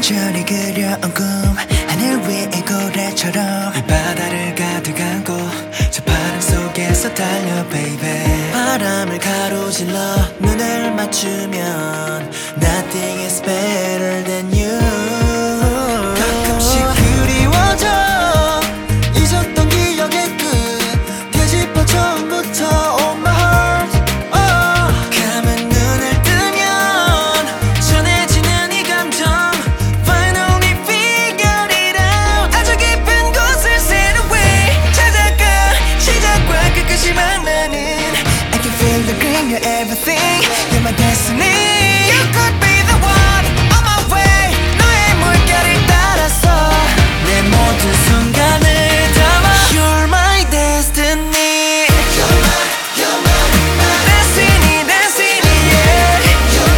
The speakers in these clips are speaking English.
천천히 그려온 꿈 하늘 위의 고래처럼 이 바다를 가득 안고 저 바람 속에서 달려 baby 바람을 가로질러 눈을 맞추면 Nothing is better than you 가끔씩 그리워져 잊었던 기억의 끝 되짚어 처음부터 Oh my heart 감은 눈을 뜨면 전해지는 이 감정 Finally figured it out 아주 깊은 곳을 새로이 찾아가 시작과 끝까지 만나는 I can feel the green, you're everything You're my destiny You could be the one on my way 너의 물결을 따라서 내 모든 순간을 담아 You're my destiny You're my destiny, destiny, yeah You're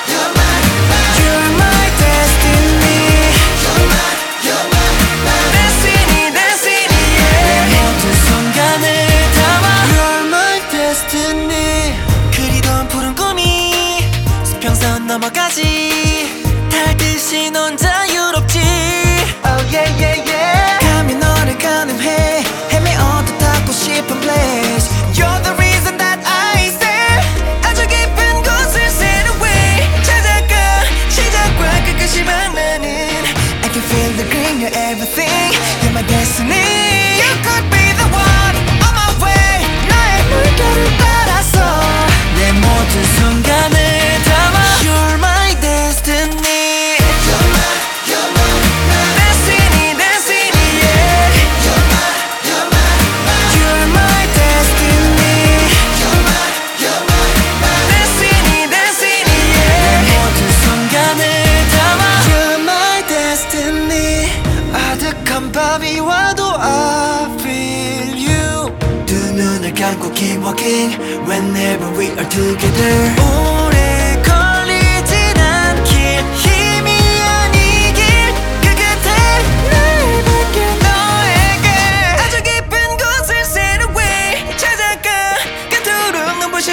my destiny You're my destiny, destiny, yeah 내 모든 순간을 담아 You're my destiny 그리던 푸른 꿈이 수평선 넘어가지 달빛이 넌 자유롭지 Oh yeah yeah yeah 감히 너를 가늠해 헤매어도 닿고 싶은 place You're the reason that I say 아주 깊은 곳을 새로이 찾아가 시작과 끝까지 만나는 I can feel the green, you're everything You're my destiny You could be the one on my way 나의 물결을 따라서 내 모든 순간을 담아 You're my destiny You're my destiny, destiny, yeah You're my destiny You're my destiny, destiny, yeah 내 모든 순간을 담아 You're my destiny 아득한 밤이 와도 I feel you 두 눈을 감고 keep walking Whenever we are together 오래 걸리진 않길 힘이 아니길 그 끝에 날 밖에 너에게 아주 깊은 곳을 새로이 찾아가 그토록 눈부신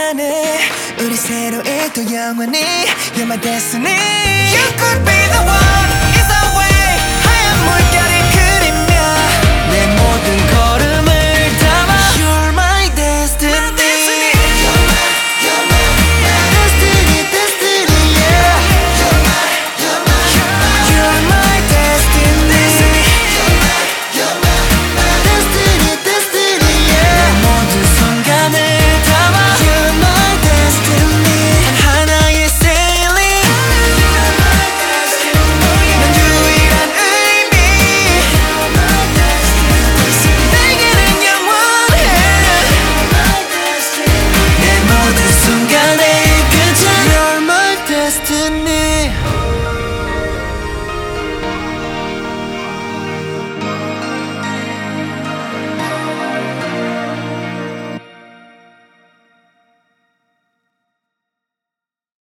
순간에 우리 새로이 또 영원히 You're my destiny You could be the one